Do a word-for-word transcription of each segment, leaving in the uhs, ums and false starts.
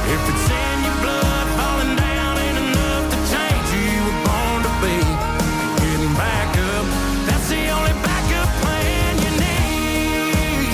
If it's in your blood, falling down ain't enough to change who you were born to be. Getting back up, that's the only backup plan you need.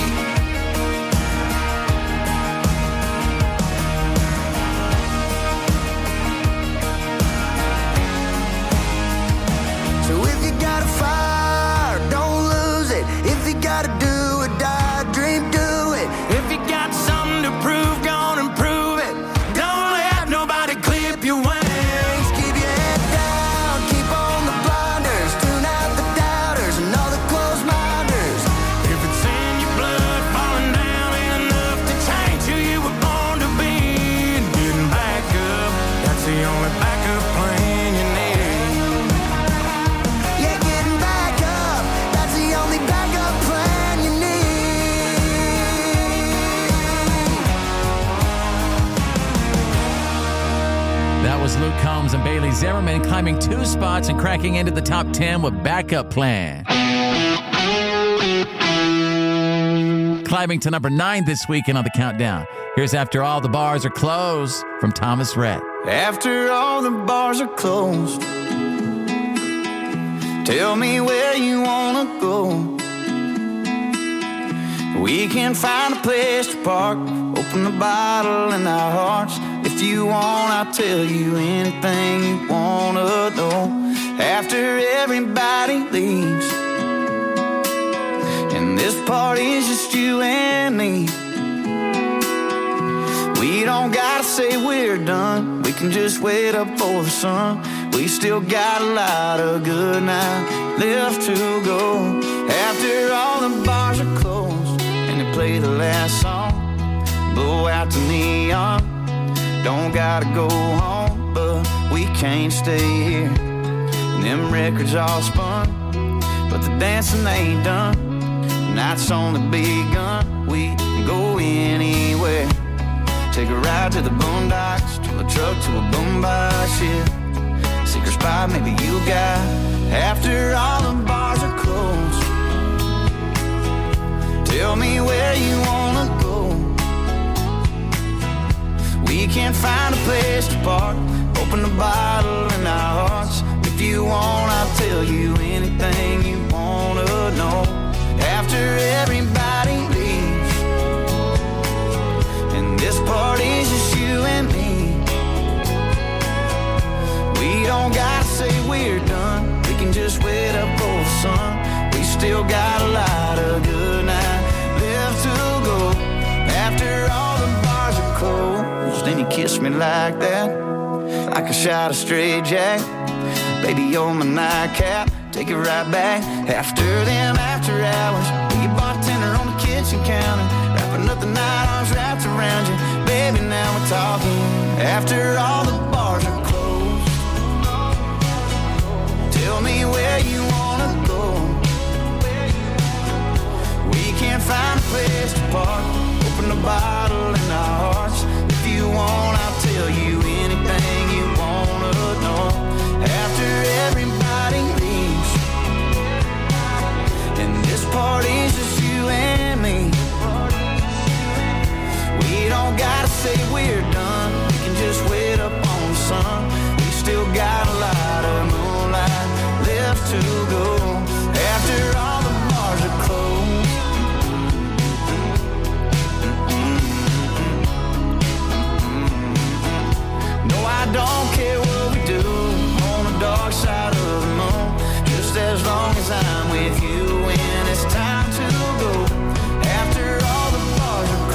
So if you got a fire, don't lose it. If you gotta do it, die, dream, do it. If you got something to prove, go on and prove it. Don't let nobody clip your wings. Keep your head down, keep on the blinders. Tune out the doubters and all the closed minders. If it's in your blood, falling down ain't enough to change who you were born to be. And getting back up, that's the only backup plan you need. Yeah, getting back up, that's the only backup plan you need. That was Luke Combs and Bailey Zimmerman climbing two spots and cracking into the top ten with Backup Plan. Climbing to number nine this weekend on the countdown. Here's After All the Bars Are Closed from Thomas Rhett. After all the bars are closed, tell me where you wanna go. We can find a place to park, open the bottle in our hearts. If you want, I'll tell you anything you wanna know. After everybody leaves, and this party's just you and me, we don't gotta say we're done. We can just wait up for the sun. We still got a lot of good night left to go. After all the bars are closed and they play the last song, blow out the neon. Don't gotta go home, but we can't stay here. And them records all spun, but the dancing ain't done. Night's only begun. We can go anywhere. Take a ride to the boondocks, to a truck, to a boombox, yeah. Secret spot maybe you got. After all the bars are closed, tell me where you wanna go. We can't find a place to park, open the bottle in our hearts. If you want, I'll tell you anything you wanna know. After everybody leaves, and this party's just you and me, we don't gotta say we're done. We can just wait up for the sun. We still got a lot of good night left to go. After all the bars are closed, then you kiss me like that, like a shot of straight jack. Baby, you're my nightcap, take it right back. After them after hours, be a bartender on the kitchen counter, wrapping up the night, arms wrapped around you. Baby, now we're talking. After all the bars are closed, tell me where you wanna go. We can't find a place to park, open the bottle in our hearts. If you want, I'll tell you anything you wanna know. After everybody leaves, and this party's just you and me, we don't gotta say we're done. We can just wait up on the sun. We still got a lot of moonlight left to go. After all the bars are closed, I don't care what we do on the dark side of the moon, just as long as I'm with you when it's time to go. After all the bars are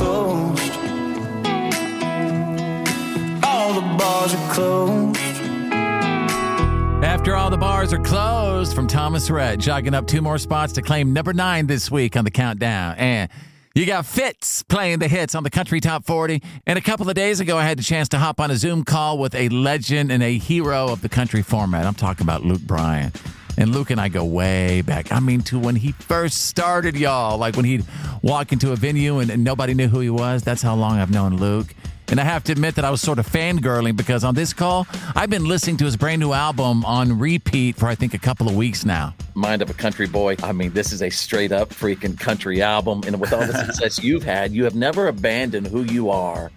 closed, all the bars are closed. After All the Bars Are Closed from Thomas Rhett, jogging up two more spots to claim number nine this week on the countdown. And you got Fitz playing the hits on the Country Top forty. And a couple of days ago, I had the chance to hop on a Zoom call with a legend and a hero of the country format. I'm talking about Luke Bryan. And Luke and I go way back. I mean, to when he first started, y'all. Like when he'd walk into a venue and, and nobody knew who he was. That's how long I've known Luke. And I have to admit that I was sort of fangirling because on this call, I've been listening to his brand new album on repeat for, I think, a couple of weeks now. Mind of a Country Boy. I mean, this is a straight up freaking country album. And with all the success you've had, you have never abandoned who you are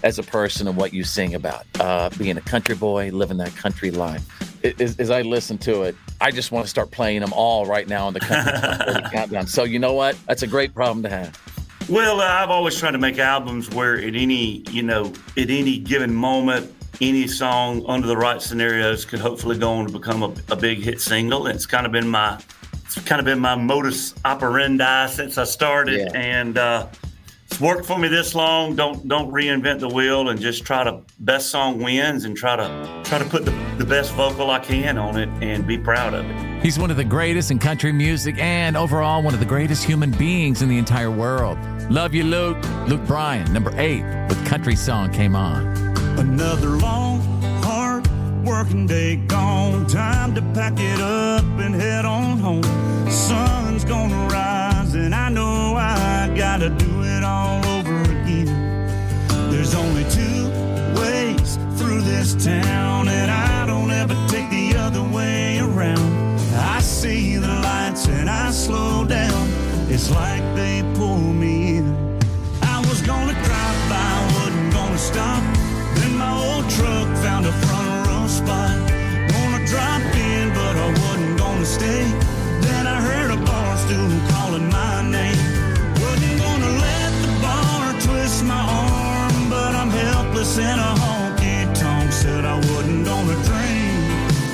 as a person and what you sing about. Uh, being a country boy, living that country life. As, as I listen to it, I just want to start playing them all right now on the Country Top forty Countdown. So you know what? That's a great problem to have. Well, uh, I've always tried to make albums where at any, you know, at any given moment, any song under the right scenarios could hopefully go on to become a, a big hit single. And it's kind of been my, it's kind of been my modus operandi since I started, yeah. and uh, it's worked for me this long. Don't don't reinvent the wheel, and just try to best song wins, and try to try to put the, the best vocal I can on it, and be proud of it. He's one of the greatest in country music, and overall one of the greatest human beings in the entire world. Love you, Luke. Luke Bryan, number eight, with Country Song Came On. Another long, hard working day gone. Time to pack it up and head on home. Sun's gonna rise and I know I gotta do it all over again. There's only two ways through this town, and I don't ever take the other way around. I see the lights and I slow down. It's like they pull me in. I was gonna drive by, wasn't gonna stop. Then my old truck found a front row spot. Gonna drop in, but I wasn't gonna stay. Then I heard a bar stool calling my name. Wasn't gonna let the bar twist my arm, but I'm helpless in a honky-tonk. Said I wasn't gonna drink.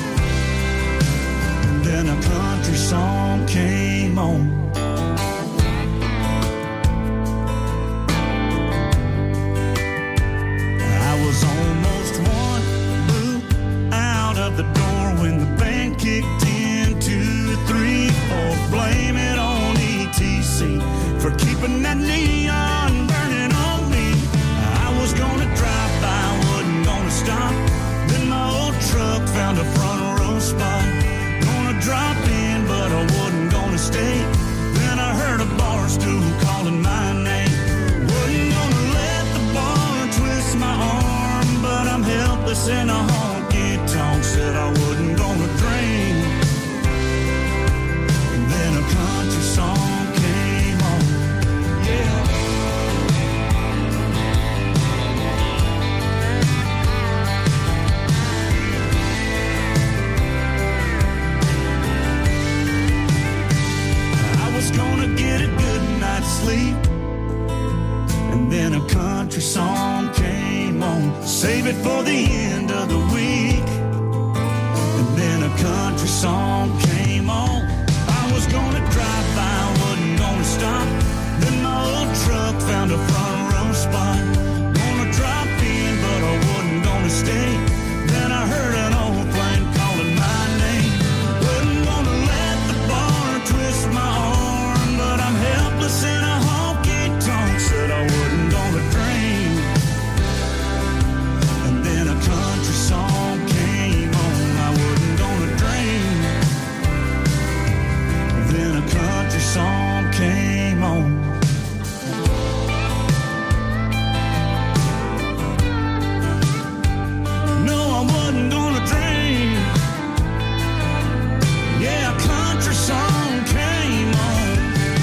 And then a country song came on. Was almost one boot out of the door when the band kicked in. Two, three, four, blame it on E T C for keeping that neon burning on me. I was gonna drive by, wasn't gonna stop. Then my old truck found a front row spot. Gonna drop in, but I wasn't gonna stay. Then I heard a bar stool calling my name. Wasn't gonna let the bar twist my arm, but I'm helpless in a honky-tonk. Said I wasn't gonna drink. And then a country song came on. Yeah. I was gonna get a good night's sleep, and then a country song came on. Save it for the end of the week. And then a country song came on. I was gonna drive by, wasn't gonna stop. Then my old truck found a front row spot. Gonna drop in, but I wasn't gonna stay. Then I heard an old plane calling my name. Wasn't gonna let the bar twist my arm, but I'm helpless in a honky-tonk. Said I wasn't gonna drink. And then a country song came on. I wasn't gonna drink. Then a country song came on. No, I wasn't gonna drink. Yeah, a country song came on.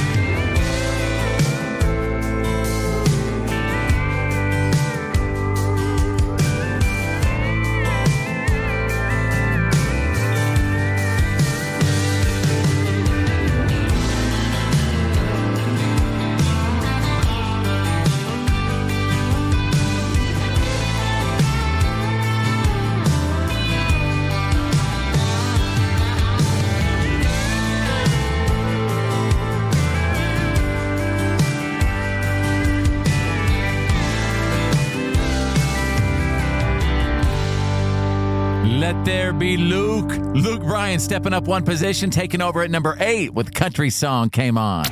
Let there be Luke. Luke Bryan stepping up one position, taking over at number eight with Country Song Came On.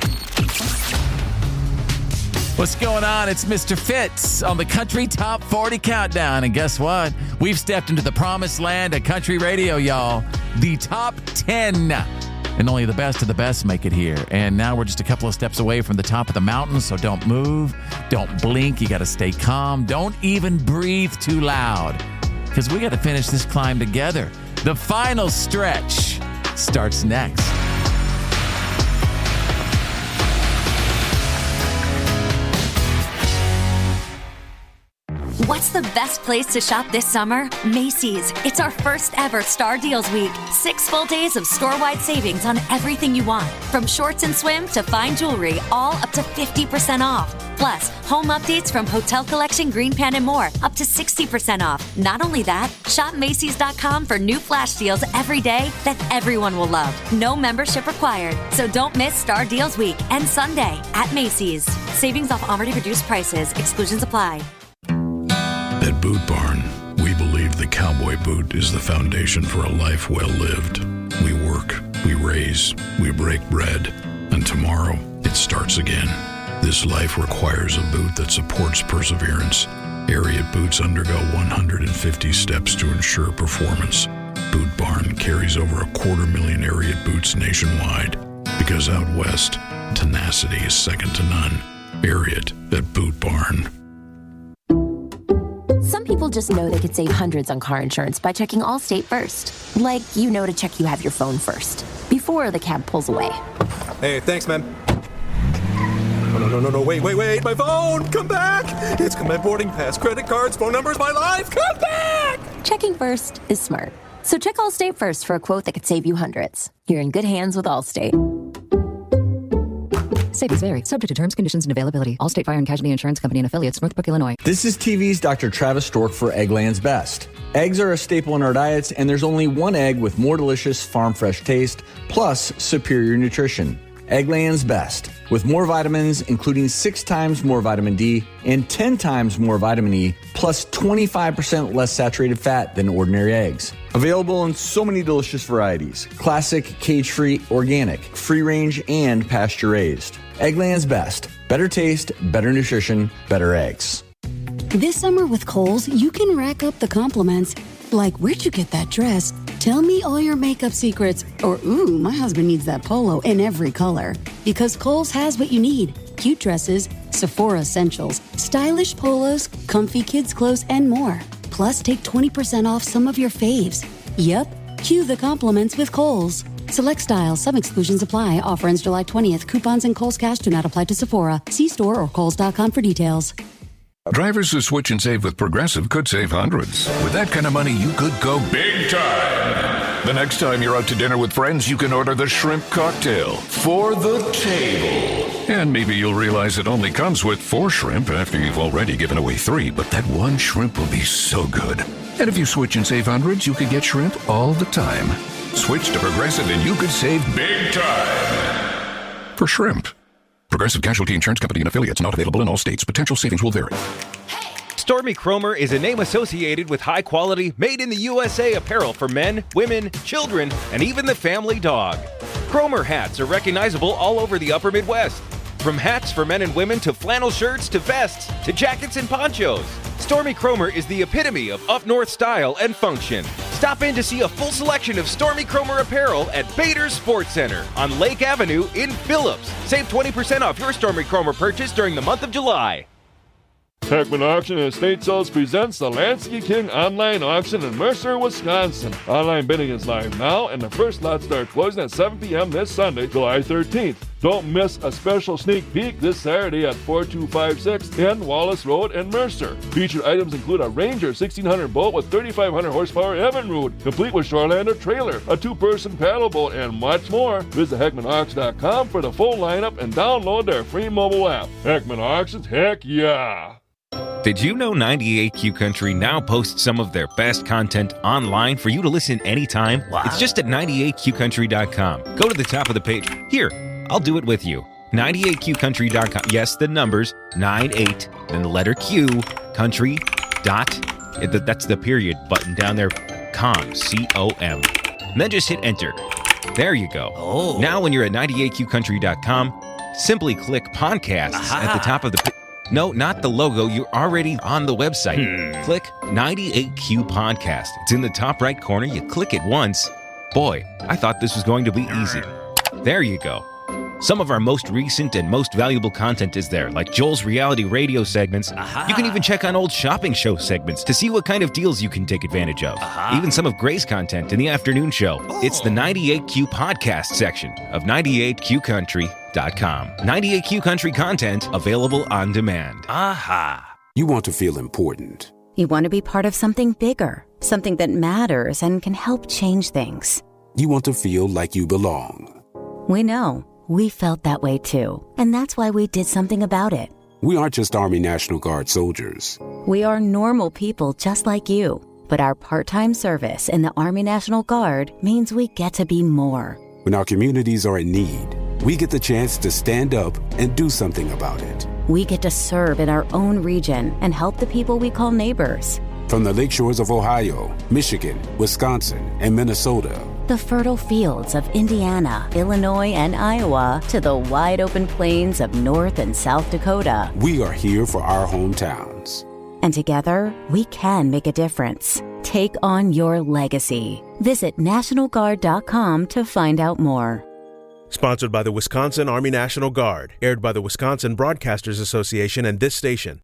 What's going on? It's Mister Fitz on the Country Top forty Countdown. And guess what? We've stepped into the promised land of country radio, y'all. The top ten. And only the best of the best make it here. And now we're just a couple of steps away from the top of the mountain, so don't move. Don't blink. You got to stay calm. Don't even breathe too loud, because we got to finish this climb together. The final stretch starts next. What's the best place to shop this summer? Macy's. It's our first ever Star Deals Week. Six full days of store-wide savings on everything you want. From shorts and swim to fine jewelry, all up to fifty percent off. Plus, home updates from Hotel Collection, Green Pan, and more, up to sixty percent off. Not only that, shop Macy's dot com for new flash deals every day that everyone will love. No membership required. So don't miss Star Deals Week and Sunday at Macy's. Savings off already reduced prices. Exclusions apply. At Boot Barn, we believe the cowboy boot is the foundation for a life well lived. We work, we raise, we break bread, and tomorrow it starts again. This life requires a boot that supports perseverance. Ariat boots undergo one hundred fifty steps to ensure performance. Boot Barn carries over a quarter million Ariat boots nationwide. Because out west, tenacity is second to none. Ariat at Boot Barn. Some people just know they could save hundreds on car insurance by checking Allstate first. Like, you know to check you have your phone first, before the cab pulls away. Hey, thanks, man. Oh, no, no, no, no, wait, wait, wait, my phone! Come back! It's got my boarding pass, credit cards, phone numbers, my life! Come back! Checking first is smart. So check Allstate first for a quote that could save you hundreds. You're in good hands with Allstate. Savings vary. Subject to terms, conditions, and availability. Allstate Fire and Casualty Insurance Company and Affiliates, Northbrook, Illinois. This is T V's Doctor Travis Stork for Eggland's Best. Eggs are a staple in our diets, and there's only one egg with more delicious farm-fresh taste, plus superior nutrition. Eggland's Best, with more vitamins, including six times more vitamin D and ten times more vitamin E, plus twenty-five percent less saturated fat than ordinary eggs. Available in so many delicious varieties: classic, cage-free, organic, free-range, and pasture-raised. Eggland's Best. Better taste, better nutrition, better eggs. This summer with Kohl's, you can rack up the compliments. Like, where'd you get that dress? Tell me all your makeup secrets. Or, ooh, my husband needs that polo in every color. Because Kohl's has what you need. Cute dresses, Sephora essentials, stylish polos, comfy kids clothes, and more. Plus, take twenty percent off some of your faves. Yep, cue the compliments with Kohl's. Select styles, some exclusions apply. Offer ends July twentieth. Coupons and Kohl's Cash do not apply to Sephora. See store or kohls dot com for details. Drivers who switch and save with Progressive could save hundreds. With that kind of money, you could go big time. The next time you're out to dinner with friends, you can order the shrimp cocktail for the table. And maybe you'll realize it only comes with four shrimp after you've already given away three, but that one shrimp will be so good. And if you switch and save hundreds, you could get shrimp all the time. Switch to Progressive and you could save big time. For shrimp. Progressive Casualty Insurance Company and Affiliates, not available in all states. Potential savings will vary. Stormy Cromer is a name associated with high-quality, made-in-the-U S A apparel for men, women, children, and even the family dog. Cromer hats are recognizable all over the upper Midwest. From hats for men and women to flannel shirts to vests to jackets and ponchos. Stormy Cromer is the epitome of up-north style and function. Stop in to see a full selection of Stormy Cromer apparel at Bader's Sports Center on Lake Avenue in Phillips. Save twenty percent off your Stormy Cromer purchase during the month of July. Heckman Auction and Estate Sales presents the Lansky King Online Auction in Mercer, Wisconsin. Online bidding is live now, and the first lots start closing at seven p.m. this Sunday, July thirteenth. Don't miss a special sneak peek this Saturday at four two five six N Wallace Road in Mercer. Featured items include a Ranger sixteen hundred boat with thirty-five hundred horsepower Evinrude, complete with Shorelander trailer, a two-person paddle boat, and much more. Visit Heckman Auction dot com for the full lineup and download their free mobile app. Heckman Auctions, heck yeah! Did you know ninety-eight Q Country now posts some of their best content online for you to listen anytime? Wow. It's just at ninety-eight Q country dot com. Go to the top of the page. Here, I'll do it with you. ninety-eight Q country dot com. Yes, the numbers, ninety-eight, then the letter Q, country, dot, that's the period button down there, com, C O M. And then just hit enter. There you go. Oh. Now when you're at ninety-eight Q country dot com, simply click podcasts Aha. at the top of the page. No, not the logo. You're already on the website. Hmm. Click ninety-eight Q Podcast. It's in the top right corner. You click it once. Boy, I thought this was going to be easy. There you go. Some of our most recent and most valuable content is there, like Joel's reality radio segments. Aha. You can even check on old shopping show segments to see what kind of deals you can take advantage of. Aha. Even some of Gray's content in the afternoon show. Oh. It's the ninety-eight Q Podcast section of ninety-eight Q country dot com. ninety-eight Q Country content available on demand. Aha. You want to feel important. You want to be part of something bigger, something that matters and can help change things. You want to feel like you belong. We know. We felt that way too. And that's why we did something about it. We aren't just Army National Guard soldiers. We are normal people just like you. But our part-time service in the Army National Guard means we get to be more. When our communities are in need, we get the chance to stand up and do something about it. We get to serve in our own region and help the people we call neighbors. From the lake shores of Ohio, Michigan, Wisconsin, and Minnesota, the fertile fields of Indiana, Illinois, and Iowa, to the wide open plains of North and South Dakota, we are here for our hometowns. And together, we can make a difference. Take on your legacy. Visit National Guard dot com to find out more. Sponsored by the Wisconsin Army National Guard. Aired by the Wisconsin Broadcasters Association and this station.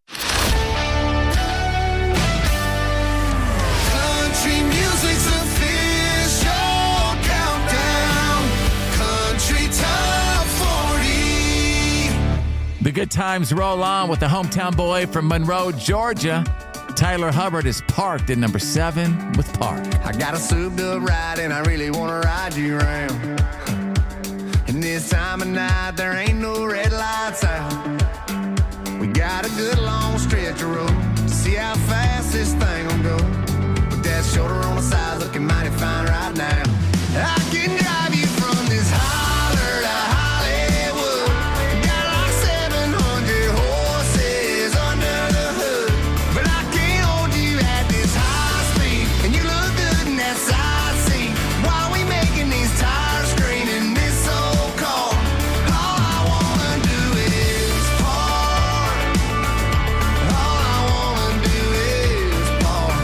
Country music's official countdown. Country Top forty. The good times roll on with the hometown boy from Monroe, Georgia. Tyler Hubbard is parked at number seven with Park. I got a souped up ride and I really want to ride you around. And this time of night, there ain't no red lights out. We got a good long stretch of road to see how fast this thing will go. With that shoulder on the side, looking mighty fine right now. I can drive you from this holler to Hollywood. Got like seven hundred horses under the hood. But I can't hold you at this high speed. And you look good in that side seat. While we making these tires screaming this old car. All I wanna do is park. All I wanna do is park.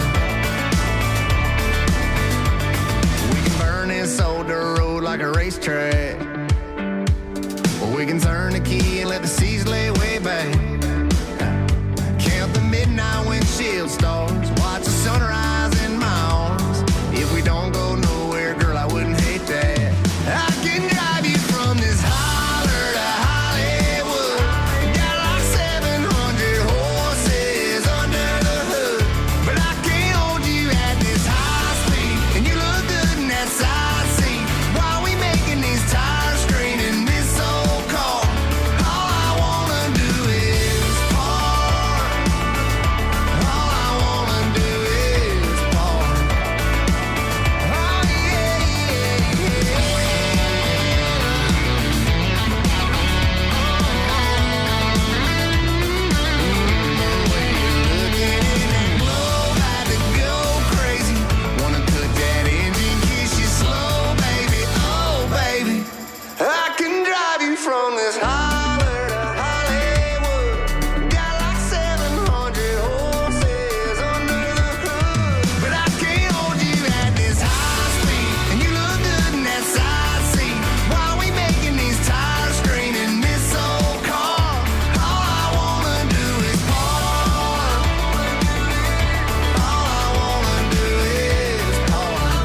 We can burn this old dirt road like a racetrack. Or we can turn the key and let the seas lay way back. Count the midnight windshield stars. Watch the sunrise in my arms. If we don't go nowhere, girl, I wouldn't hate that. I can drive you from this holler to Hollywood. Got like seven hundred horses under the hood. But I can't hold you at this high speed. And you look good in that side seat. While we making these tires screaming this old car. All I wanna do is park. All I wanna do is park. Oh yeah, yeah, yeah. I can drive you from this holler to Hollywood. Got like seven hundred horses under the hood. But I can't hold you at this high speed. And you look good in that side seat. While we making these tires screaming this old car. All I wanna do is park. All I wanna do is park.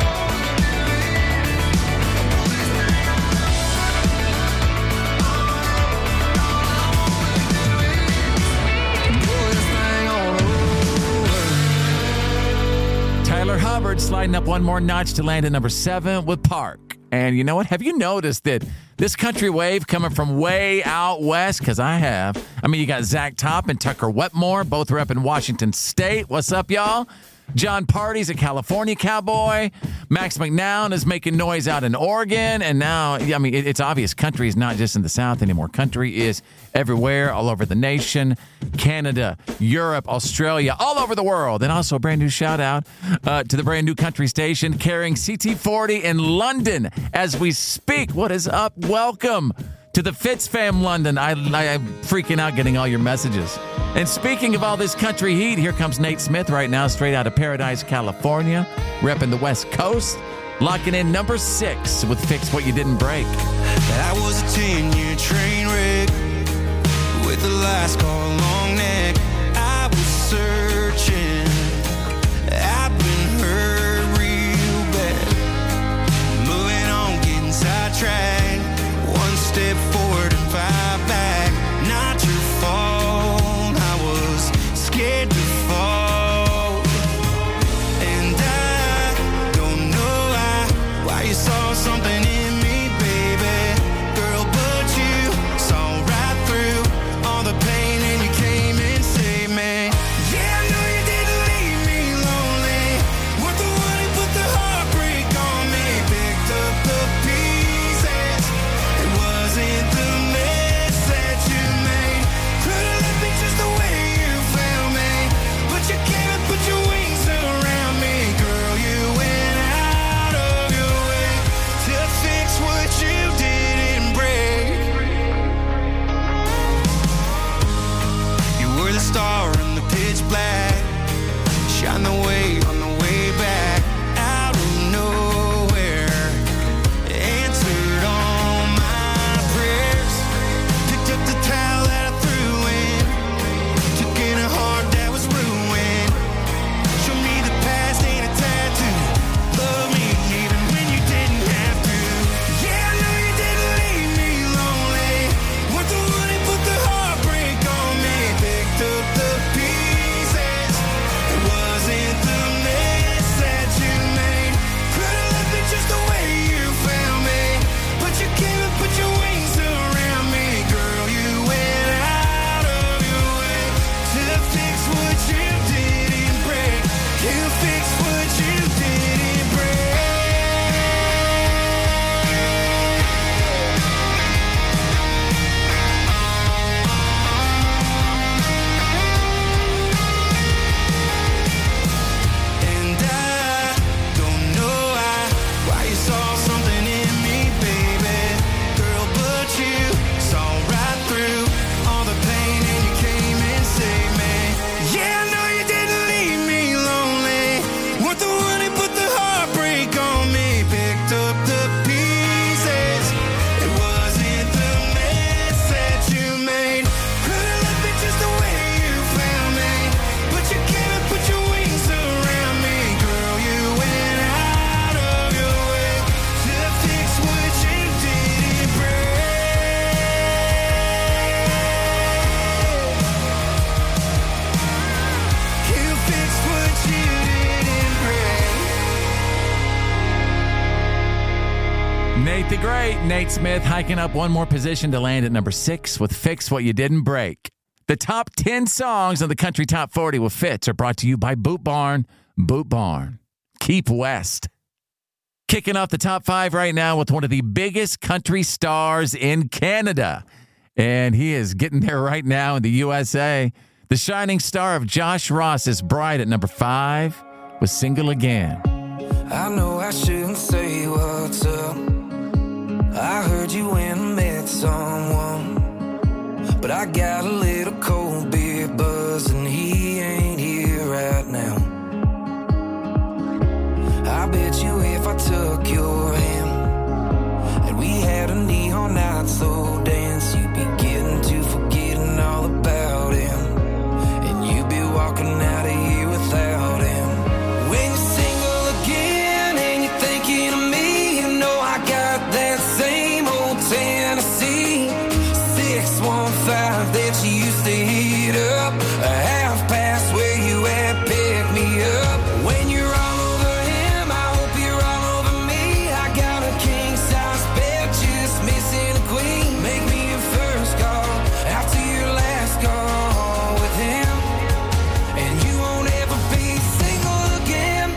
Tyler Hubbard sliding up one more notch to land at number seven with Park. And you know what? Have you noticed that this country wave coming from way out west? Because I have. I mean, you got Zach Top and Tucker Wetmore, both repping Washington State. What's up, y'all? John Party's a California cowboy. Max McNown is making noise out in Oregon. And now, I mean, it, it's obvious country is not just in the South anymore. Country is everywhere, all over the nation. Canada, Europe, Australia, all over the world. And also a brand new shout out uh, to the brand new country station carrying C T forty in London as we speak. What is up? Welcome to the Fitz Fam London. I, I, I'm freaking out getting all your messages. And speaking of all this country heat, here comes Nate Smith right now, straight out of Paradise, California, repping the West Coast, locking in number six with Fix What You Didn't Break. That was a ten-year train wreck with the last call long neck. I was searching. I've been hurt real bad. Moving on, getting sidetracked. One step forward and five back. Not your fault. I was scared. Nate the Great, Nate Smith, hiking up one more position to land at number six with Fix What You Didn't Break. The top ten songs on the Country Top forty with Fitz are brought to you by Boot Barn. Boot Barn. Keep West. Kicking off the top five right now with one of the biggest country stars in Canada. And he is getting there right now in the U S A. The shining star of Josh Ross's Bride at number five was Single Again. I know I shouldn't say what's up. I heard you went and met someone, but I got a little cold beer buzz and he ain't here right now. I bet you if I took your hand and we had a neon night slow dance, you'd be getting to forgetting all about him, and you'd be walking out of here without him. When you're single again and you're thinking of me, you know I got that same old Tennessee six one five that you used to heat up, a half past where you at, pick me up. When you're all over him, I hope you're all over me. I got a king size bed, just missing a queen. Make me your first call after your last call with him, and you won't ever be single again.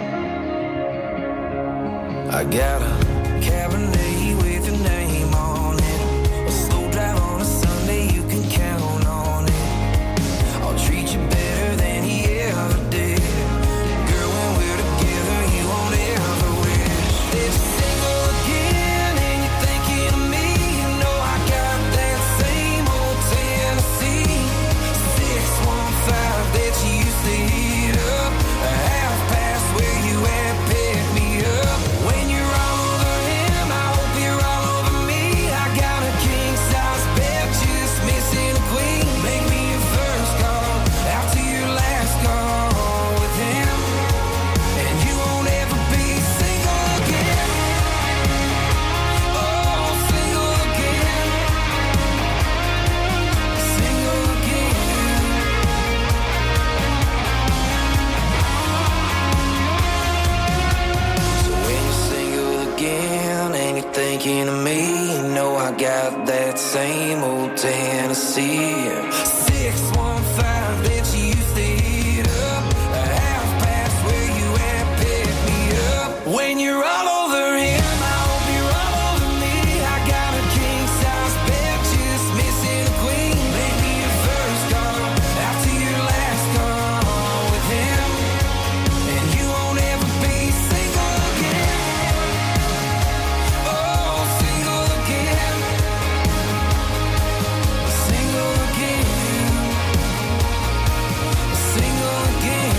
I got a Cabernet with your name on it, a slow drive on a Sunday, you can count on it. I'll treat you better than he ever did. Girl, when we're together, you won't ever wish. If you're single again and you're thinking of me, you know I got that same old Tennessee six one five that you used to heat up, a half past where you at, pick me up. When you're all over him, I hope you're all over me. I got a king size bed, just missing a queen. Make me your first call after your last call with him, and you won't ever be single again. Oh, single again, single again. So when you're single again and you're thinking of me, you know I got that same old Tennessee six one five that you used to heat up, a half past where you at, pick me up. When you're all over him, I hope you're all over me. I got a king size bed, just missing a queen. Make me your first call after your last call with him, and you won't ever be single again. Oh, single again, single again, single again.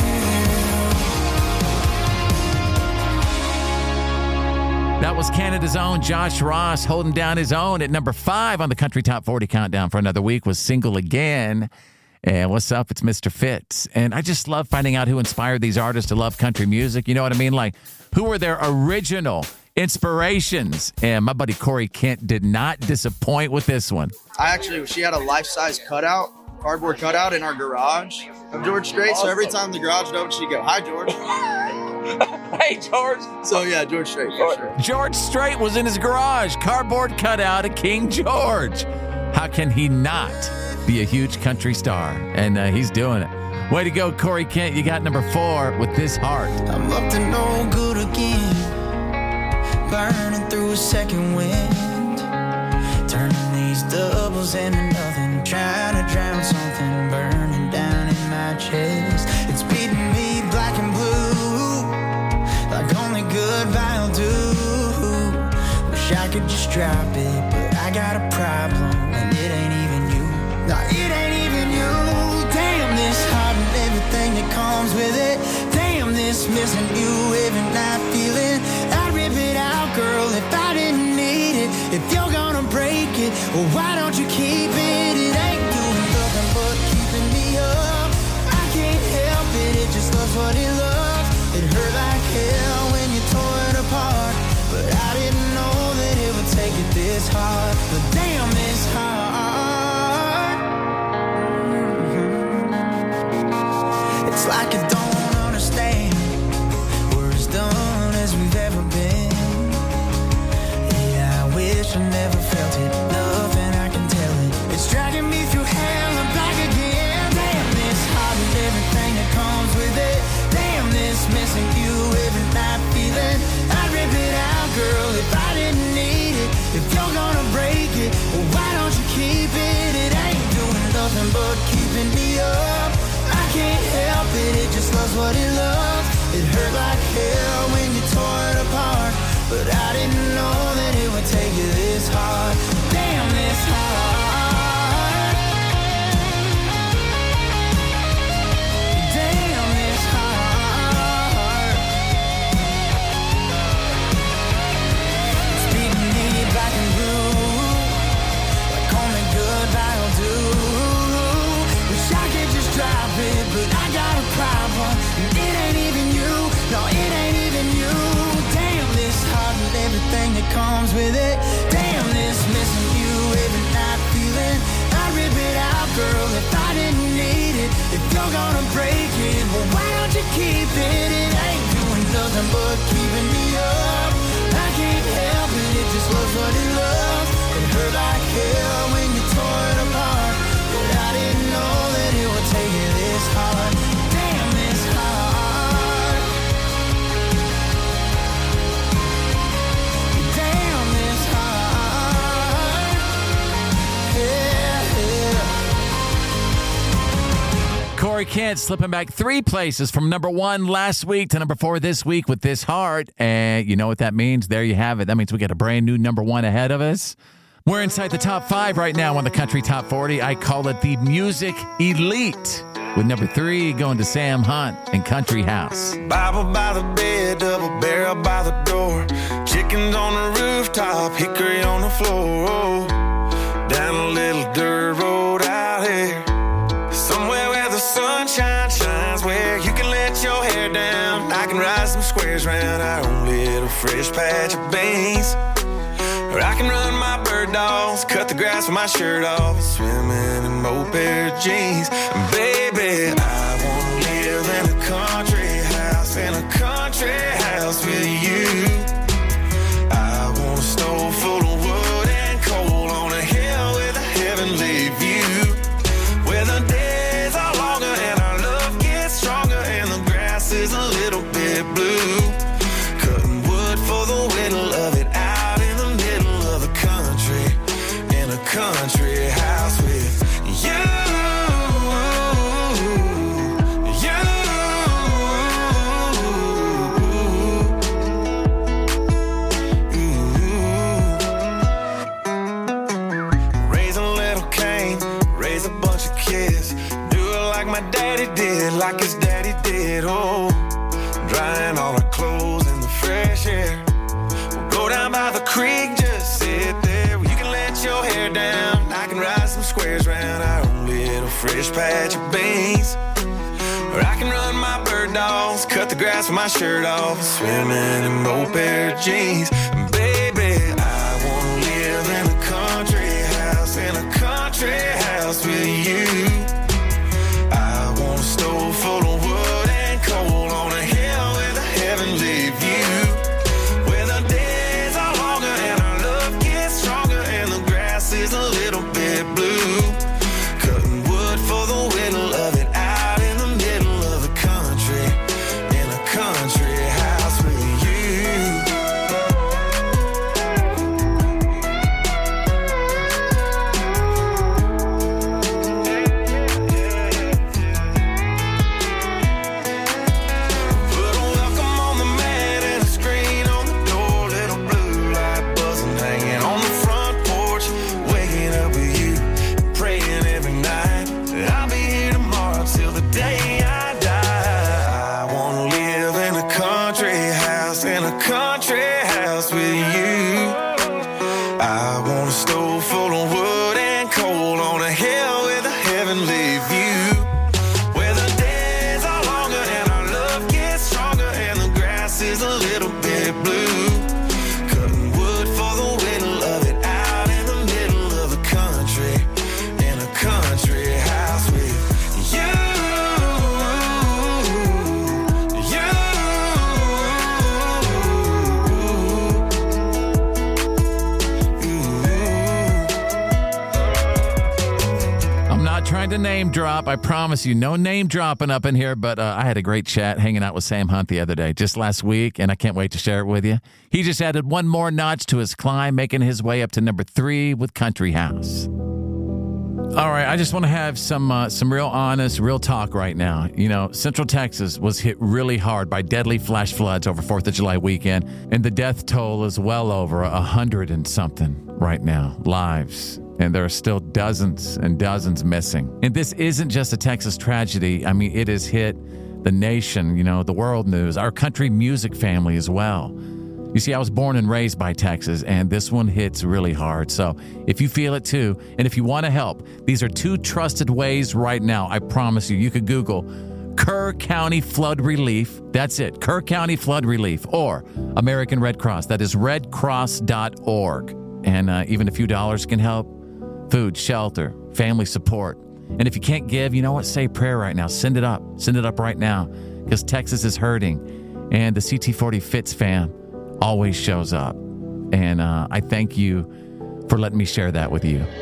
That was Canada's own Josh Ross holding down his own at number five on the Country Top forty Countdown for another week was Single Again. And what's up? It's Mister Fitz. And I just love finding out who inspired these artists to love country music. You know what I mean? Like, who were their original inspirations? And my buddy Corey Kent did not disappoint with this one. I actually, she had a life-size cutout, cardboard cutout in our garage of George Strait. So every time the garage would open, she'd go, "Hi, George." Hey, George. So yeah, George Strait for sure. George Strait was in his garage, cardboard cutout of King George. How can he not be a huge country star? And uh, he's doing it. Way to go, Corey Kent. You got number four with This Heart. I'm up to no good again, burning through a second wind, turning these doubles into nothing, trying to drown something burning down in my chest. It's beating me black and blue, like only goodbye will do. Wish I could just drop it, but I got a problem, and it ain't even you. No, it ain't even you. Damn, this heart and everything that comes with it. Damn, this missing you every night feeling. I'd rip it out, girl, if I didn't need it. If you're gonna break it, well, why don't you keep it? It ain't doing nothing but keeping me up. I can't help it, it just loves what it loves. It hurt like hell when you tore it apart, but I didn't know that it would take it this hard. But damn, this hard. Mm-hmm. It's like I don't understand. We're as done as we've ever been. was what he loved. It hurt like hell when you tore it apart, but I didn't know that it would take you this hard. Damn, this hard. Damn, this hard. It's beating me black and blue, like only goodbye will do. Wish I could just drop it, but I got a problem. And it ain't even you, no, it ain't even you. Damn, this heart with everything that comes with it. Damn, this missing you every night feeling. I'd rip it out, girl, if I didn't need it. If you're gonna break it, well, why don't you keep it? It ain't doing nothing but keeping me up. I can't help it, it just was what it loves. It hurt like hell when you tore it apart, but I didn't know that it would take you this hard. Damn, this hard. Damn, this hard. Yeah, yeah. Corey Kent slipping back three places from number one last week to number four this week with This Hard. And you know what that means? There you have it. That means we got a brand new number one ahead of us. We're inside the top five right now on the Country Top forty. I call it the Music Elite, with number three going to Sam Hunt and Country House. Bible by the bed, double barrel by the door. Chickens on the rooftop, hickory on the floor. Down a little dirt road out here, somewhere where the sunshine shines, where you can let your hair down. I can ride some squares round our own little fresh patch of beans. Or I can run my bird dogs, cut the grass with my shirt off, swimming in moped pair of jeans. And baby, I wanna live in a country house, in a country house with you. I want a stove full of wood and coal on a hill with a heavenly view, where the days are longer and our love gets stronger and the grass is a little bit blue. Cutting wood for the whittle of it out in the middle of the country, in a country house with you. Like his daddy did, oh, drying all our clothes in the fresh air. We'll go down by the creek, just sit there. You can let your hair down, I can ride some squares round our own little fresh patch of beans. Or I can run my bird dogs, cut the grass with my shirt off, swimming in moped pair of jeans. And baby, I wanna live in a country house, in a country house with you. Stove full of wood and coal on a hill with a heavenly view, where the days are longer and our love gets stronger and the grass is a little bit blue. Cutting wood for the whittle of it out in the middle of the country, in a country house with To name drop. I promise you, no name dropping up in here, but uh, I had a great chat hanging out with Sam Hunt the other day, just last week, and I can't wait to share it with you. He just added one more notch to his climb, making his way up to number three with Country House. All right, I just want to have some uh, some real honest, real talk right now. You know, Central Texas was hit really hard by deadly flash floods over fourth of July weekend, and the death toll is well over a hundred and something right now, lives. And there are still dozens and dozens missing. And this isn't just a Texas tragedy. I mean, it has hit the nation, you know, the world news, our country music family as well. You see, I was born and raised by Texas, and this one hits really hard. So if you feel it too, and if you want to help, these are two trusted ways right now. I promise you, you could Google Kerr County Flood Relief. That's it, Kerr County Flood Relief, or American Red Cross. That is red cross dot org. And uh, even a few dollars can help. Food, shelter, family support. And if you can't give, you know what? Say a prayer right now. Send it up. Send it up right now, because Texas is hurting. And the C T forty Fits fam always shows up. And uh, I thank you for letting me share that with you.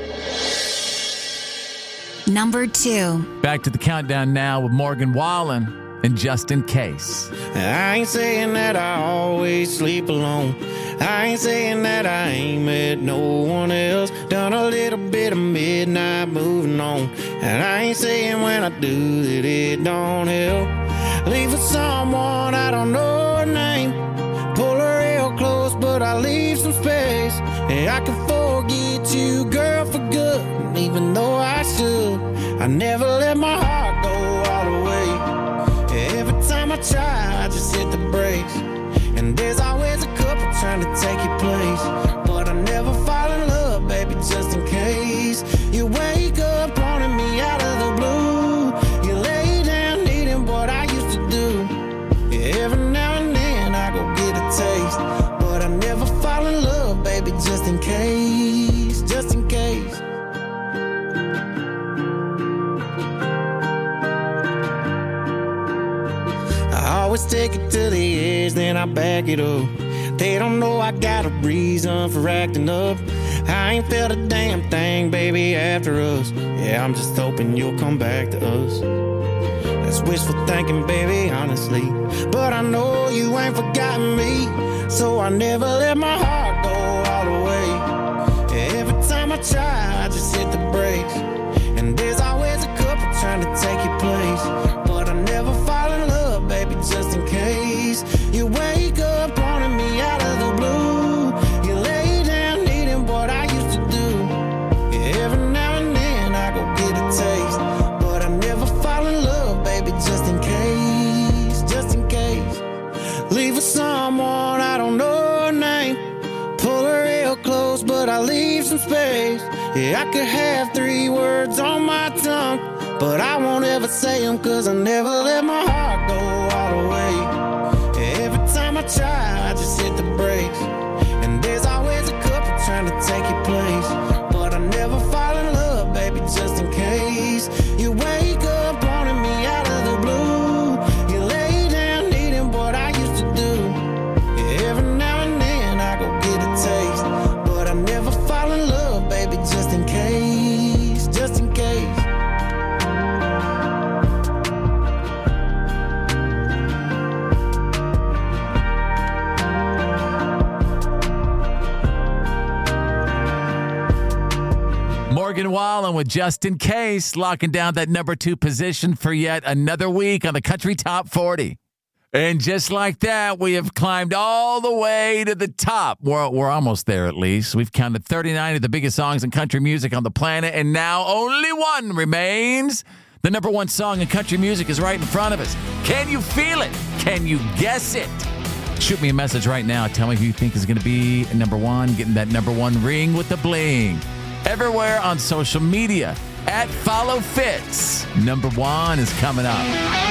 Number two. Back to the countdown now with Morgan Wallen and Just In Case. I ain't saying that I always sleep alone. I ain't saying that I ain't met no one else. Done a little bit of midnight moving on. And I ain't saying when I do that it don't help. Leave with someone I don't know her name. Pull her real close, but I leave some space. And I can forget you, girl, for good. And even though I should, I never let my heart go all the way. Every time I try, I just hit the brakes. And there's always a couple trying to take your place. But I never fall in love, baby, just in case. You wake up pointing me out of the blue. You lay down needing what I used to do. Yeah, every now and then I go get a taste. But I never fall in love, baby, just in case. Just in case. I always take it to the edge, then I back it up. They don't know I got a reason for acting up. I ain't felt a damn thing, baby, after us. Yeah, I'm just hoping you'll come back to us. That's wishful thinking, baby, honestly. But I know you ain't forgotten me, so I never let my heart go all the way. Every time I try, I just hit the brakes. And there's always a couple trying to take your place. But I never fall in love, baby, just in case. You wake up pointing me out of the blue. You lay down needing what I used to do. Yeah, every now and then I go get a taste. But I never fall in love, baby, just in case. Just in case. Leave with someone I don't know her name. Pull her real close, but I leave some space. Yeah, I could have three words on my tongue, but I won't ever say them, cause I never let my heart go all the way. Every time I try, I just hit the brakes. And there's always a couple trying to take your place. But I never fall in love, baby, just in case. You wake up wanting me out of the blue. You lay down needing what I used to do. Yeah, every now and then I go get a taste. But I never fall in love, baby, just in case. Just in case. Morgan Wallen with Just In Case, locking down that number two position for yet another week on the Country Top forty. And just like that, we have climbed all the way to the top. We're, we're almost there, at least. We've counted thirty-nine of the biggest songs in country music on the planet, and now only one remains. The number one song in country music is right in front of us. Can you feel it? Can you guess it? Shoot me a message right now. Tell me who you think is going to be number one, getting that number one ring with the bling. Everywhere on social media, at Follow Fits. Number one is coming up.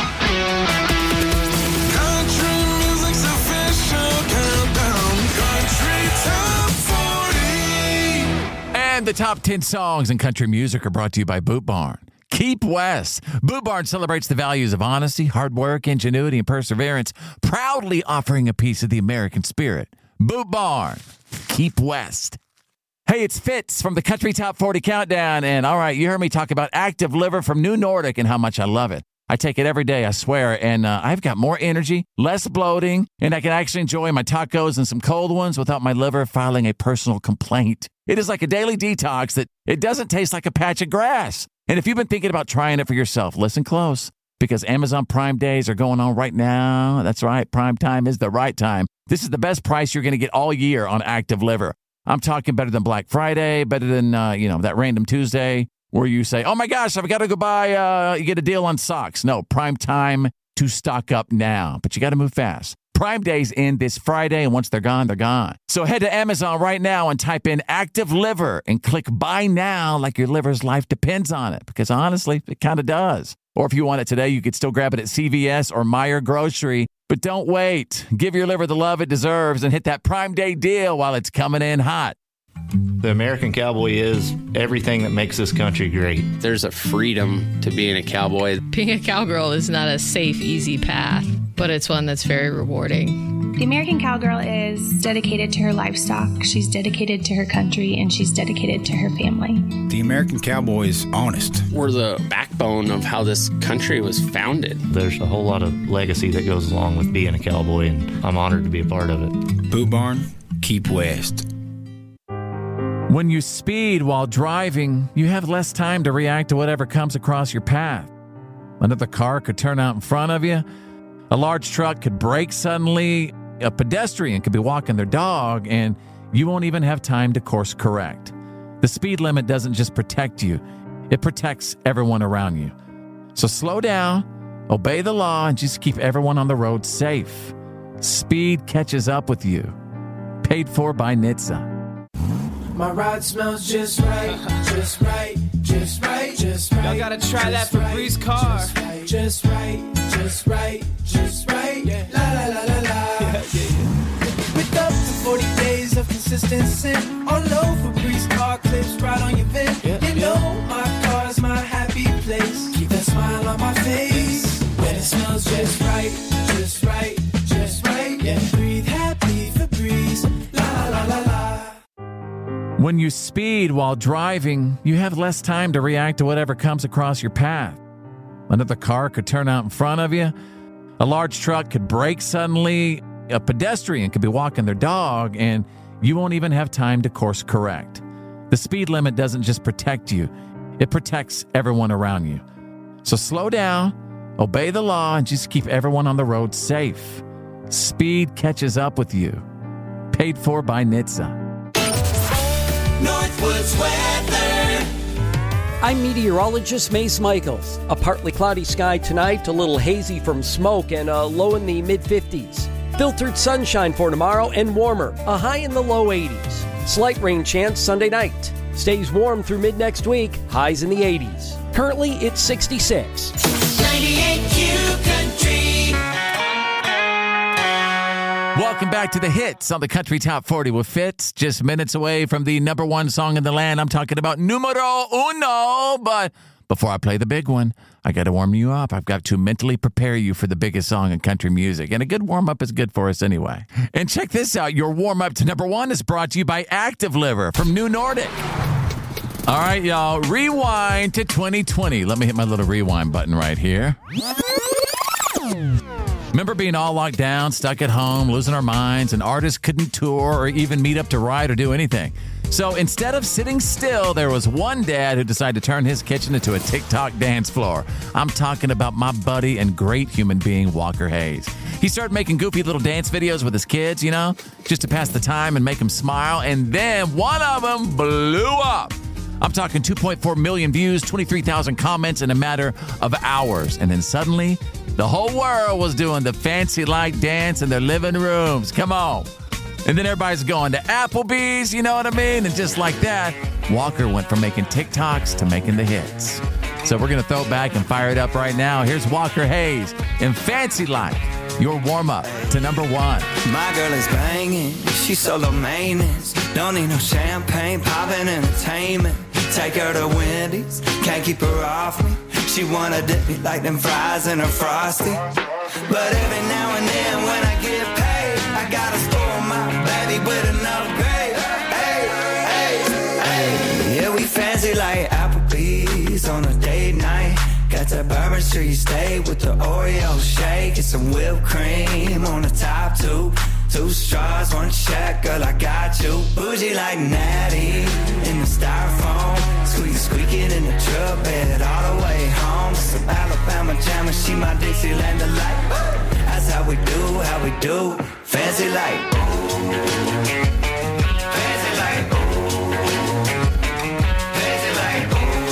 Country music's official countdown. Country Top forty. And the top ten songs in country music are brought to you by Boot Barn. Keep West. Boot Barn celebrates the values of honesty, hard work, ingenuity, and perseverance, proudly offering a piece of the American spirit. Boot Barn. Keep West. Hey, it's Fitz from the Country Top forty Countdown. And all right, you heard me talk about Active Liver from New Nordic and how much I love it. I take it every day, I swear, and uh, I've got more energy, less bloating, and I can actually enjoy my tacos and some cold ones without my liver filing a personal complaint. It is like a daily detox that it doesn't taste like a patch of grass. And if you've been thinking about trying it for yourself, listen close, because Amazon Prime Days are going on right now. That's right. Prime time is the right time. This is the best price you're going to get all year on Active Liver. I'm talking better than Black Friday, better than, uh, you know, that random Tuesday where you say, oh my gosh, I've got to go buy, uh, you get a deal on socks. No, prime time to stock up now, but you got to move fast. Prime Days end this Friday, and once they're gone, they're gone. So head to Amazon right now and type in Active Liver and click Buy Now like your liver's life depends on it, because honestly, it kind of does. Or if you want it today, you could still grab it at C V S or Meijer Grocery. But don't wait. Give your liver the love it deserves and hit that Prime Day deal while it's coming in hot. The American cowboy is everything that makes this country great. There's a freedom to being a cowboy. Being a cowgirl is not a safe, easy path, but it's one that's very rewarding. The American cowgirl is dedicated to her livestock, she's dedicated to her country, and she's dedicated to her family. The American cowboy is honest. We're the backbone of how this country was founded. There's a whole lot of legacy that goes along with being a cowboy, and I'm honored to be a part of it. Boot Barn, keep west. When you speed while driving, you have less time to react to whatever comes across your path. Another car could turn out in front of you. A large truck could brake suddenly. A pedestrian could be walking their dog, and you won't even have time to course correct. The speed limit doesn't just protect you, it protects everyone around you. So slow down, obey the law, and just keep everyone on the road safe. Speed catches up with you. Paid for by N H T S A. My ride smells just right, just right, just right, just right. Y'all gotta try that Febreze car. Just right, just right, just right, yeah. La la la la la. Yeah, yeah, yeah. With up to forty days of consistency, all over Febreze car clips right on your vent. Yeah, you know yeah. my car's my happy place. Keep that smile on my face. When it smells just right, just right, just right, yeah. Breathe happy Febreze. La la la la la. When you speed while driving, you have less time to react to whatever comes across your path. Another car could turn out in front of you. A large truck could brake suddenly. A pedestrian could be walking their dog, and you won't even have time to course correct. The speed limit doesn't just protect you, it protects everyone around you. So slow down, obey the law, and just keep everyone on the road safe. Speed catches up with you. Paid for by N H T S A. Northwoods weather. I'm meteorologist Mace Michaels. A partly cloudy sky tonight, a little hazy from smoke, and a low in the mid fifties. Filtered sunshine for tomorrow and warmer, a high in the low eighties. Slight rain chance Sunday night. Stays warm through mid next week, highs in the eighties. Currently, it's sixty-six. ninety-eight Q Country. Welcome back to the hits on the Country Top forty with Fitz. Just minutes away from the number one song in the land. I'm talking about numero uno. But before I play the big one, I got to warm you up. I've got to mentally prepare you for the biggest song in country music. And a good warm-up is good for us anyway. And check this out. Your warm-up to number one is brought to you by Active Liver from New Nordic. All right, y'all. Rewind to twenty twenty. Let me hit my little rewind button right here. Remember being all locked down, stuck at home, losing our minds, and artists couldn't tour or even meet up to ride or do anything. So instead of sitting still, there was one dad who decided to turn his kitchen into a TikTok dance floor. I'm talking about my buddy and great human being, Walker Hayes. He started making goofy little dance videos with his kids, you know, just to pass the time and make them smile. And then one of them blew up. I'm talking two point four million views, twenty-three thousand comments in a matter of hours. And then suddenly, the whole world was doing the fancy-like dance in their living rooms. Come on. And then everybody's going to Applebee's, you know what I mean? And just like that, Walker went from making TikToks to making the hits. So we're going to throw it back and fire it up right now. Here's Walker Hayes in Fancy Like, your warm-up to number one. My girl is banging, she's so low maintenance. Don't need no champagne, poppin' entertainment. Take her to Wendy's, can't keep her off me. She wanna dip me like them fries in her Frosty. But every now and then when I get paid, I gotta spoil my baby with an upgrade. Hey, hey, hey. Yeah, we fancy like Applebee's on a date night. Got that Bourbon Street steak with the Oreo shake and some whipped cream on the top too. Two straws, one check, girl, I got you. Bougie like Natty in the styrofoam. Squeak, squeaking in the truck bed all the way home. Some Alabama jammer, she my Dixieland delight. That's how we do, how we do. Fancy like, fancy like, fancy like,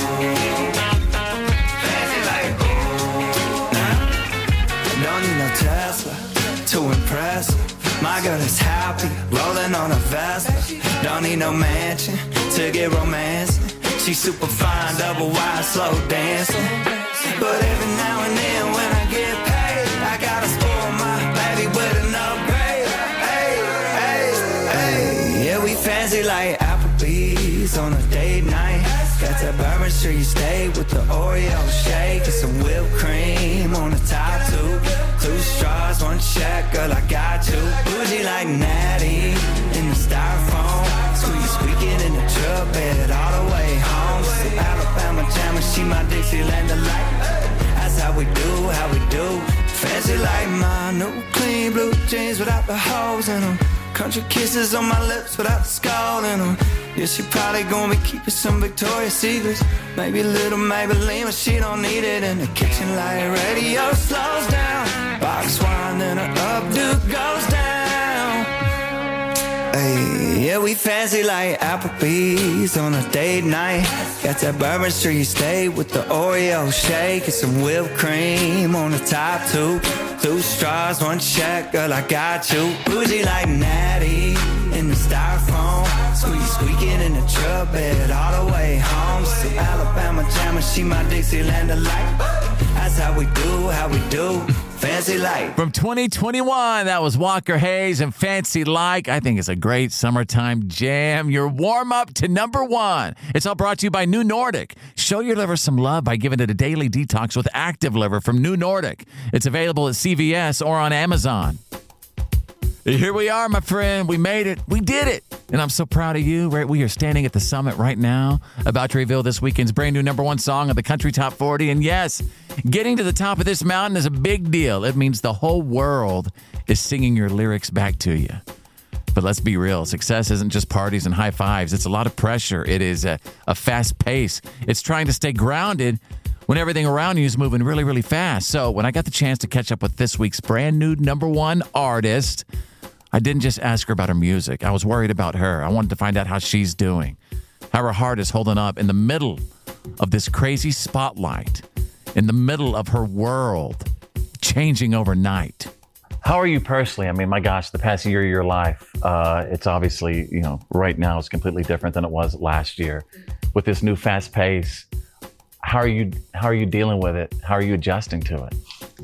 fancy like. Nah, don't need no Tesla to impress her. My girl is happy, rolling on a Vespa. Don't need no mansion to get romancing. She's super fine, double wide, slow dancing. But every now and then when I get paid, I gotta spoil my baby with an upgrade. Hey, hey, hey. Yeah, we fancy like Applebee's on a date night. Got that Bourbon Street steak with the Oreo shake and some whipped cream on the top two. Two straws, one check, girl, I got you. Bougie like Natty in the styrofoam. Squeak, squeaking in the truck bed all the way home. Some Alabama jammer, she my Dixieland delight. That's how we do, how we do. Fancy like my new clean blue jeans without the holes in them. Country kisses on my lips without the skull in them. Yeah, she probably gonna be keeping some Victoria's Secrets. Maybe a little Maybelline, but she don't need it. In the kitchen light radio slows down. Box wine, then her updo goes down. Hey, yeah, we fancy like Applebee's on a date night. Got that Bourbon Street steak with the Oreo shake and some whipped cream on the top two. Two straws, one check, girl, I got you. Bougie like Natty in the styrofoam. Squeak, squeaking in the truck bed all the way home. Some Alabama jammer, she my Dixieland delight. That's how we do, how we do. Fancy Like. From twenty twenty-one, that was Walker Hayes and Fancy Like. I think it's a great summertime jam. Your warm-up to number one. It's all brought to you by New Nordic. Show your liver some love by giving it a daily detox with Active Liver from New Nordic. It's available at C V S or on Amazon. Here we are, my friend. We made it. We did it. And I'm so proud of you. Right? We are standing at the summit right now, about to reveal this weekend's brand new number one song of the Country Top forty. And yes, getting to the top of this mountain is a big deal. It means the whole world is singing your lyrics back to you. But let's be real. Success isn't just parties and high fives. It's a lot of pressure. It is a, a fast pace. It's trying to stay grounded when everything around you is moving really, really fast. So when I got the chance to catch up with this week's brand new number one artist, I didn't just ask her about her music. I was worried about her. I wanted to find out how she's doing, how her heart is holding up in the middle of this crazy spotlight, in the middle of her world changing overnight. How are you personally? I mean, my gosh, the past year of your life, uh, it's obviously, you know, right now it's completely different than it was last year. With this new fast pace, how are you, how are you dealing with it? How are you adjusting to it?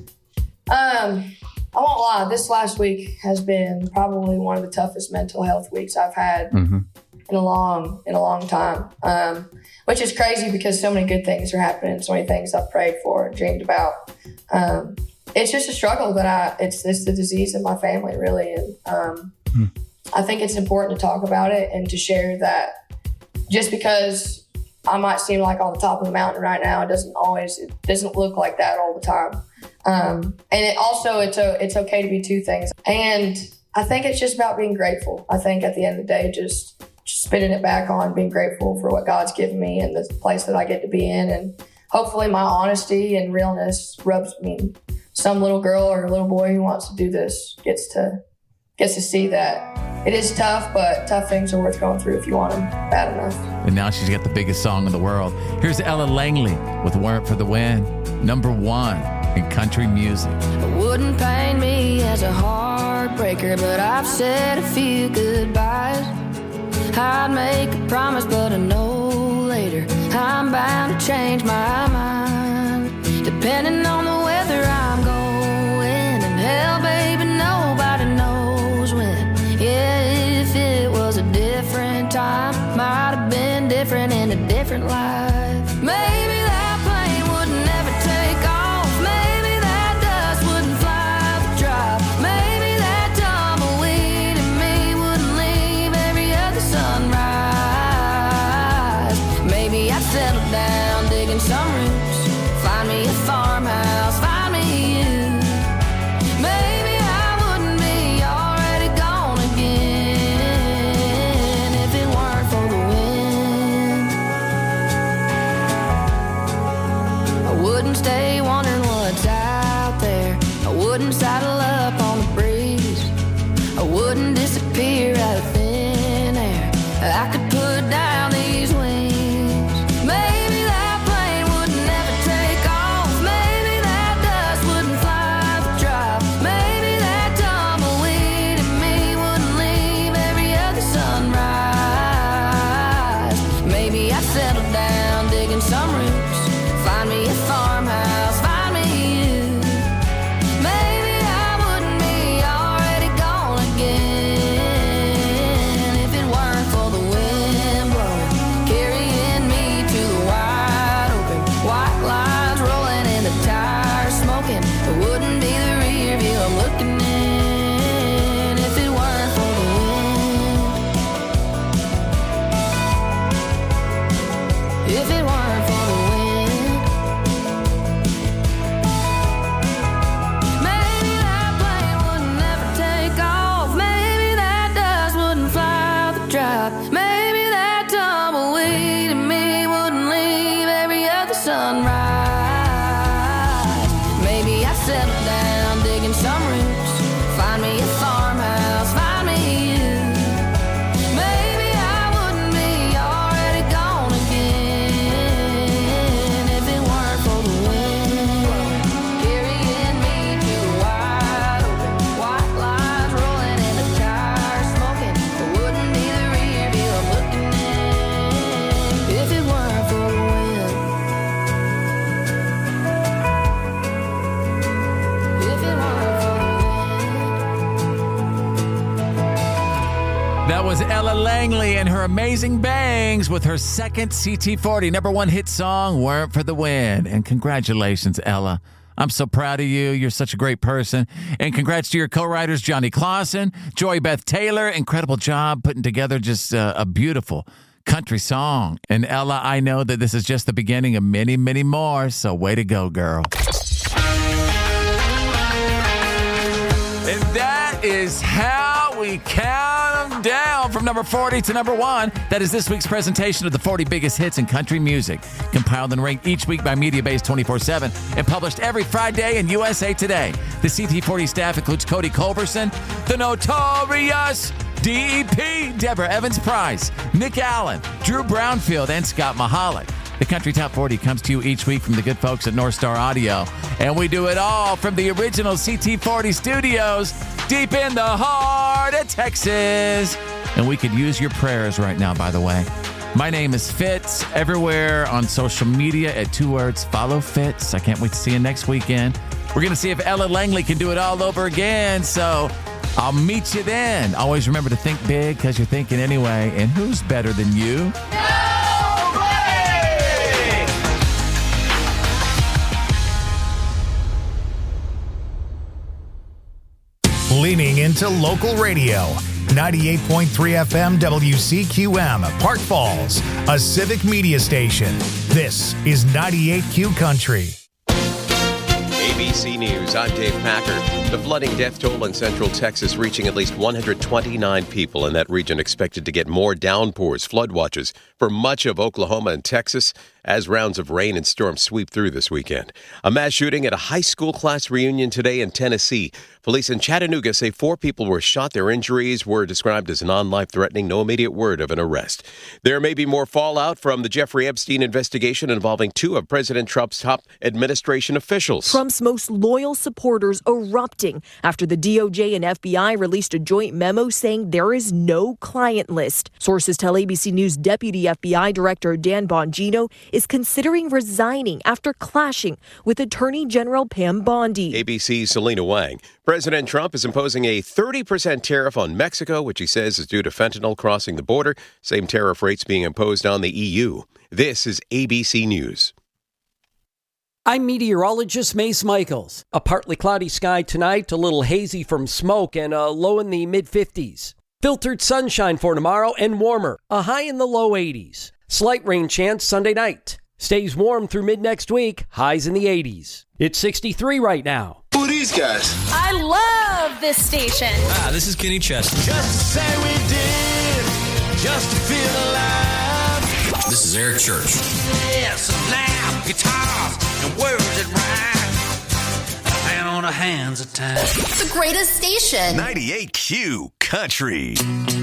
Um... I won't lie, this last week has been probably one of the toughest mental health weeks I've had mm-hmm. in a long, in a long time. Um, which is crazy because so many good things are happening, so many things I've prayed for and dreamed about. Um, it's just a struggle that I, it's, it's the disease in my family, really. And um, mm. I think it's important to talk about it and to share that just because I might seem like on the top of the mountain right now, it doesn't always, it doesn't look like that all the time. Um, and it also, it's a, it's okay to be two things. And I think it's just about being grateful. I think at the end of the day, just, just spinning it back on being grateful for what God's given me and the place that I get to be in. And hopefully my honesty and realness rubs me. Some little girl or little boy who wants to do this gets to, gets to see that it is tough, but tough things are worth going through if you want them bad enough. And now she's got the biggest song in the world. Here's Ella Langley with Warrant for the Win, number one in country music. It wouldn't pain me as a heartbreaker, but I've said a few goodbyes. I'd make a promise, but I know later I'm bound to change my mind. Depending on the weather I'm going, and hell, baby, nobody knows when. Yeah, if it was a different time, might have been different in a different life. Maybe that plane would never take off. Maybe that dust wouldn't fly the drop. Maybe that tumbleweed in me wouldn't leave every other sunrise. Maybe I'd settle down, digging some roots, find me a farmhouse That was Ella Langley and her amazing bangs with her second C T forty number one hit song, Weren't for the Win. And congratulations, Ella. I'm so proud of you. You're such a great person. And congrats to your co-writers, Johnny Clausen, Joy Beth Taylor. Incredible job putting together just uh, a beautiful country song. And Ella, I know that this is just the beginning of many, many more. So way to go, girl. And that is how we count them down from number forty to number one. That is this week's presentation of the forty biggest hits in country music, compiled and ranked each week by MediaBase twenty-four seven and published every Friday in U S A Today. The C T forty staff includes Cody Culberson, the notorious D E P, Deborah Evans-Price, Nick Allen, Drew Brownfield, and Scott Mahalik. The Country Top forty comes to you each week from the good folks at North Star Audio. And we do it all from the original C T forty studios deep in the heart of Texas. And we could use your prayers right now, by the way. My name is Fitz, everywhere on social media at two words, follow Fitz. I can't wait to see you next weekend. We're going to see if Ella Langley can do it all over again. So I'll meet you then. Always remember to think big because you're thinking anyway. And who's better than you? Leaning into local radio. ninety-eight point three F M W C Q M, Park Falls, a civic media station. This is ninety-eight Q Country. A B C News, I'm Dave Packer. The flooding death toll in central Texas reaching at least one hundred twenty-nine people in that region, expected to get more downpours, flood watches for much of Oklahoma and Texas as rounds of rain and storms sweep through this weekend. A mass shooting at a high school class reunion today in Tennessee. Police in Chattanooga say four people were shot. Their injuries were described as non-life threatening. No immediate word of an arrest. There may be more fallout from the Jeffrey Epstein investigation involving two of President Trump's top administration officials. Trump's most loyal supporters erupting after the D O J and F B I released a joint memo saying there is no client list. Sources tell A B C News Deputy F B I Director Dan Bongino is considering resigning after clashing with Attorney General Pam Bondi. A B C's Selena Wang. President Trump is imposing a thirty percent tariff on Mexico, which he says is due to fentanyl crossing the border. Same tariff rates being imposed on the E U. This is A B C News. I'm meteorologist Mace Michaels. A partly cloudy sky tonight, a little hazy from smoke, and a low in the mid fifties. Filtered sunshine for tomorrow and warmer, a high in the low eighties. Slight rain chance Sunday night. Stays warm through mid next week, highs in the eighties. It's sixty-three right now. Who are these guys? I love this station. Ah, this is Kenny Chesney. Just to say we did, just to feel alive. This is Eric Church. Yes, loud guitars and words that rhyme. And on our hands at times. The greatest station. ninety-eight Q Country.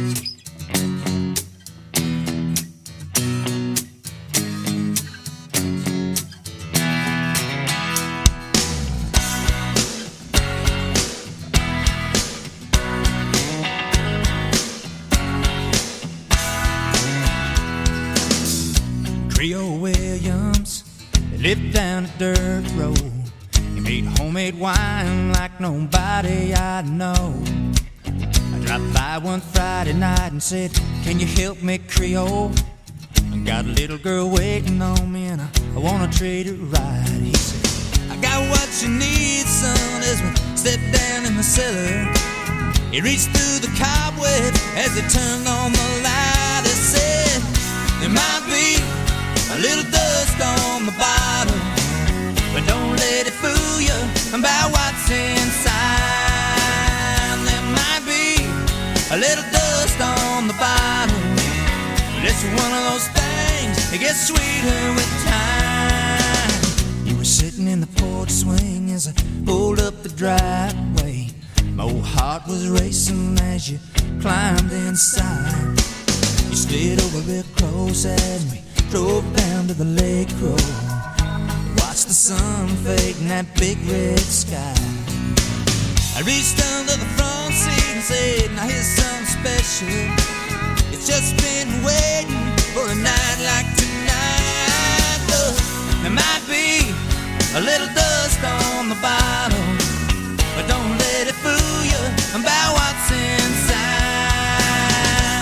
Trio Williams, they lived down a dirt road. He made homemade wine like nobody I know. I dropped by one Friday night and said, can you help me, Creole? I got a little girl waiting on me and I, I wanna treat her right. He said, I got what you need, son, as we stepped down in the cellar. He reached through the cobweb as he turned on the light. He said, there might be a little dust on the bottom, but don't let it fool you about what's inside. There might be a little dust on the bottom, but it's one of those things that gets sweeter with time. You were sitting in the porch swing as I pulled up the driveway. My old heart was racing as you climbed inside. You slid over real close as we drove down to the lake road. Watched the sun fade in that big red sky. I reached under the front seat and said, now here's something special. It's just been waiting for a night like tonight. Look, there might be a little dust on the bottom, but don't let it fool you about what's inside.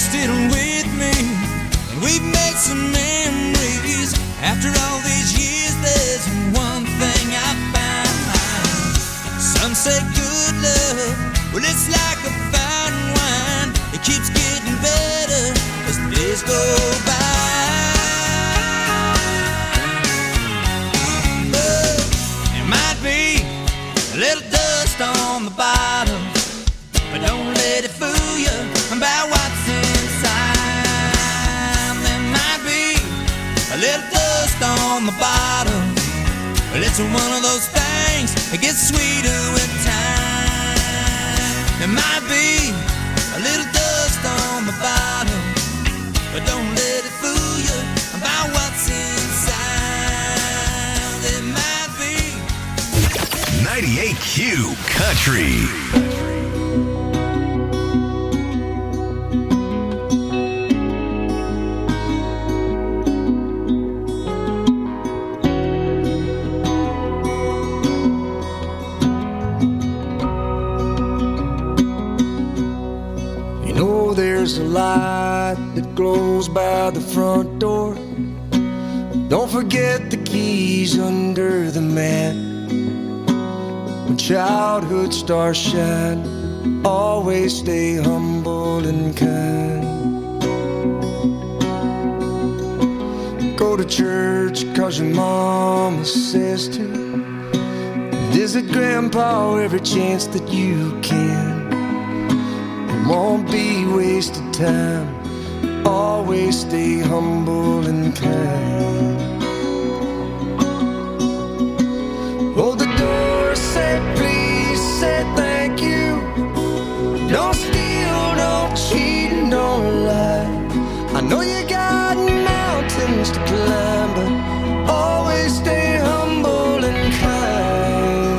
still with me, and we've made some memories. After all these years, there's one thing I found. Some say good love, well, it's like a fine wine. It keeps getting better as the days go by. But there might be a little dust on the bottom, but don't let it fool you about what's inside. There might be a little dust on the bottom, but it's one of those things that gets sweeter with time. There might be a little dust on the bottom, but don't let it fool you about what's inside. There might be ninety-eight Q Country. There's a light that glows by the front door. Don't forget the keys under the mat. When childhood stars shine, always stay humble and kind. Go to church cause your mama says to. Visit grandpa every chance that you can. Won't be wasted time. Always stay humble and kind. Hold the door, say please, say thank you. Don't steal, don't cheat, and don't lie. I know you got mountains to climb, but always stay humble and kind.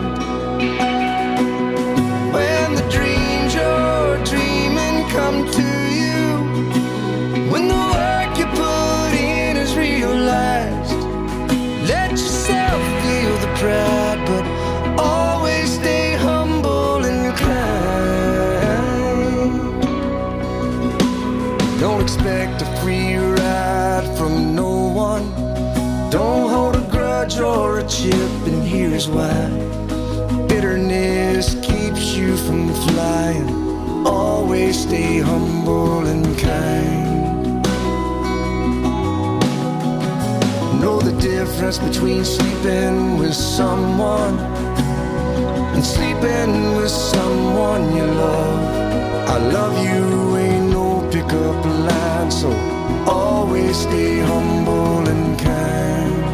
When the dreams you're dreaming come to you, when the work you put in is realized, let yourself feel the pride, but always stay humble and kind. Don't expect a free ride from no one. Don't hold a grudge or a chip, and here's why. Bitterness keeps you from flying. Always stay humble and kind. Know the difference between sleeping with someone and sleeping with someone you love. I love you ain't no pickup line, so always stay humble and kind.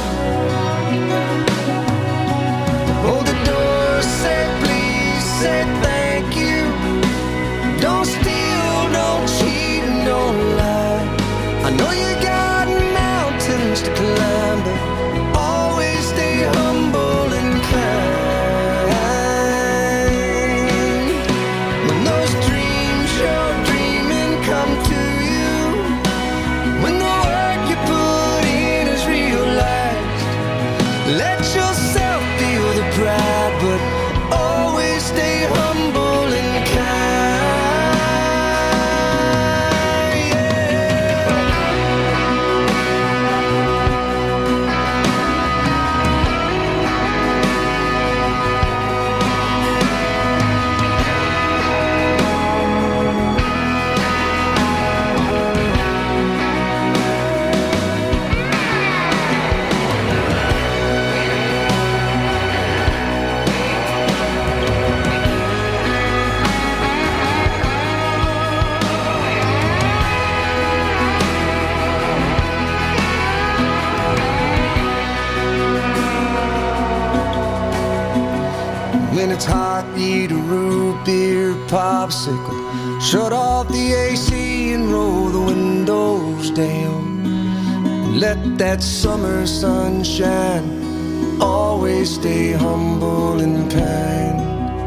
Hold the door, say please, say thank you. Don't steal, don't cheat, and don't lie. I know you got mountains to climb, but always stay humble and kind. When those dreams you're dreaming come to you, when the work you put in is realized, let yourself feel the pride, but always stay humble and kind. When it's hot, eat a root beer popsicle. Shut off the A C and roll the windows down. Let that summer sun shine. Always stay humble and kind.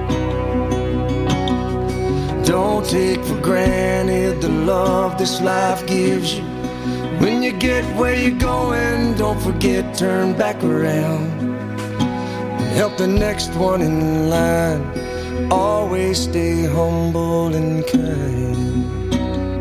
Don't take for granted the love this life gives you. When you get where you're going, don't forget, turn back around. Help the next one in line. Always stay humble and kind.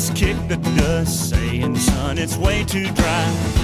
just kick the dust, saying, son, it's way too dry.